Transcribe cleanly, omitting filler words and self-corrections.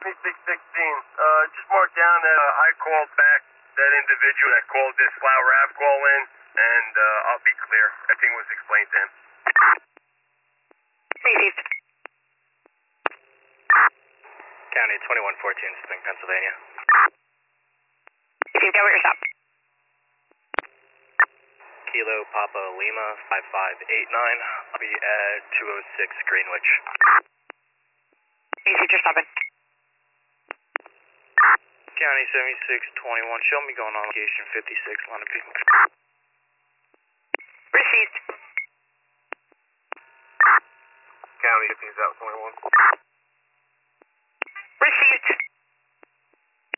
Just mark down that I called back that individual that called this Flower Ave call in, and I'll be clear. Everything was explained to him. Received. County 2114, Spring, Pennsylvania. Received. Over your stop. Kilo Papa Lima 5589. I'll be at 206 Greenwich. Received. You're stopping. County 7621, show me going on location 56, line of B. Received. County 15 South 21.